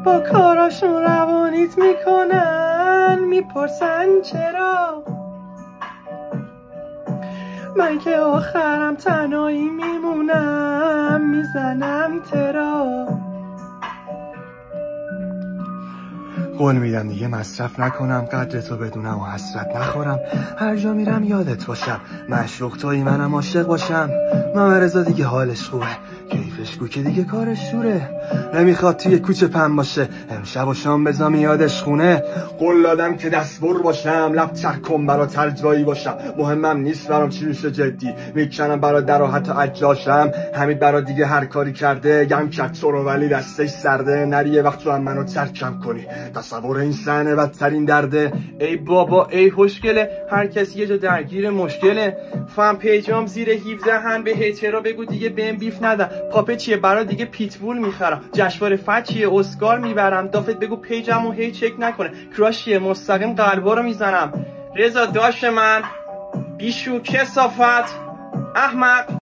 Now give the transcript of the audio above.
با کاراشون روانیت میکنن، میپرسن چرا من که آخرم تنهایی میمونم، میزنم ترا. قول میدم دیگه مصرف نکنم، قدر تو بدونم و حسرت نخورم، هر جا میرم یادت باشم، معشوق تویی منم عاشق باشم. محمد رضا دیگه حالش خوبه، کیفش کو که دیگه کارش شوره، نمیخواد توی کوچه پن باشه، امشب و شام بزا یادش خونه. قول دادم که دستبر باشم، لب چرکم برا ترجایی باشم، مهمم نیست برام چی میشه جدی، میکنم برا در و حتی اجاشم. حمید برا دیگه هر کاری کرده، گم کرد تو رو ولی دستش سرده، نریه وقت تو هم منو ترکم کنی، تصور این صحنه بدترین درده. ای بابا ای خوشگله، هر کسی یه جا درگیر مشکله، فهم پیجام زیر 17 هم به هیترا بگو دیگه بهم بیف ندن، پاپه چیه برا دیگه پیتبول میخرم، جشنواره فچیه اسکار میبرم، دافت بگو پیجمو هی چک نکنه، کراشیه مستقیم قلبا رو میزنم. رضا داش من بیشو کسافت احمق.